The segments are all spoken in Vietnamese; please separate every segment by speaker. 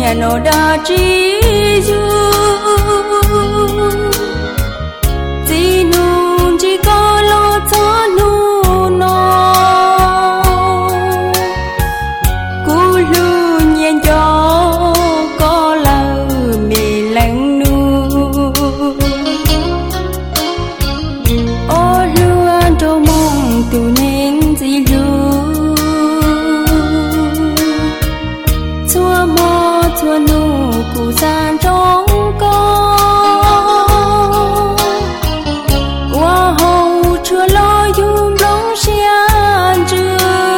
Speaker 1: nó đã chỉ du chỉ nung chỉ có lo cho nu nó cú luôn nhiên cho có lời mì lạnh nu ô luôn trâu mong tu nên gì luôn chua mò chua nu cụ gian trong con qua hậu chưa lo dùng lông xian chưa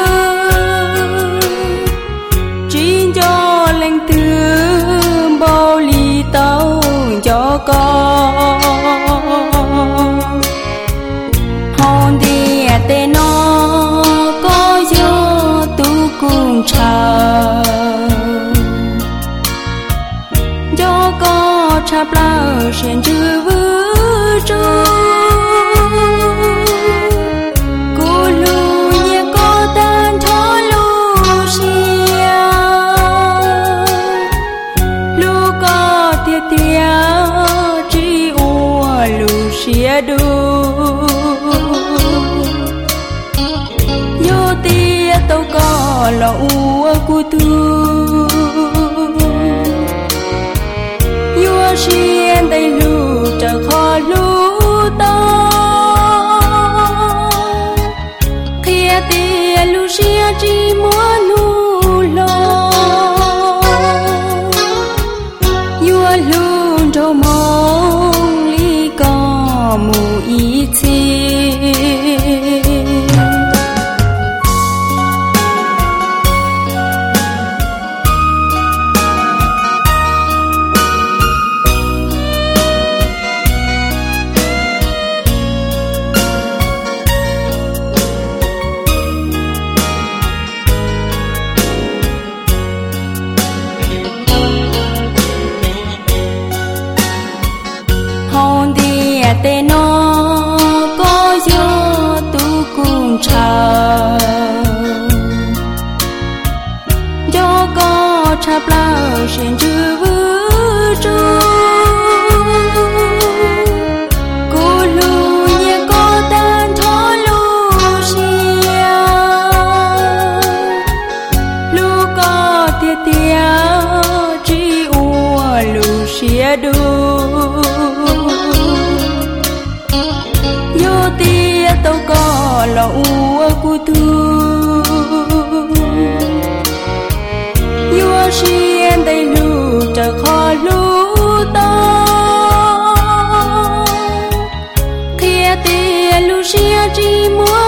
Speaker 1: chỉ cho lệnh từ bao lì tàu cho con hòn đi tên nó có vô tu cùng chờ cho có chắp lao xuyên chữ vư trú cô lu nhẹ có tan thó lu xia lu có tiệt tiệt chỉ ua lu xia đu yo tia tàu có là ua cu tu yo xuyên đầy lu trở khó lu to kia tia lu xia chỉ muốn lu lo yo luôn trâu mong lý có mù ý chi hòn đi tên nó có vô tu cùng chờ cho có chắp lao xuyên chữ vư trú cô lu nhẹ có tan thó lu xia lu có tiệt tiệt chỉ ua lu xia đu yo tia tàu có là ua cu tu yo xuyên đầy lu trở khó lu to kia tia lu xia chỉ muốn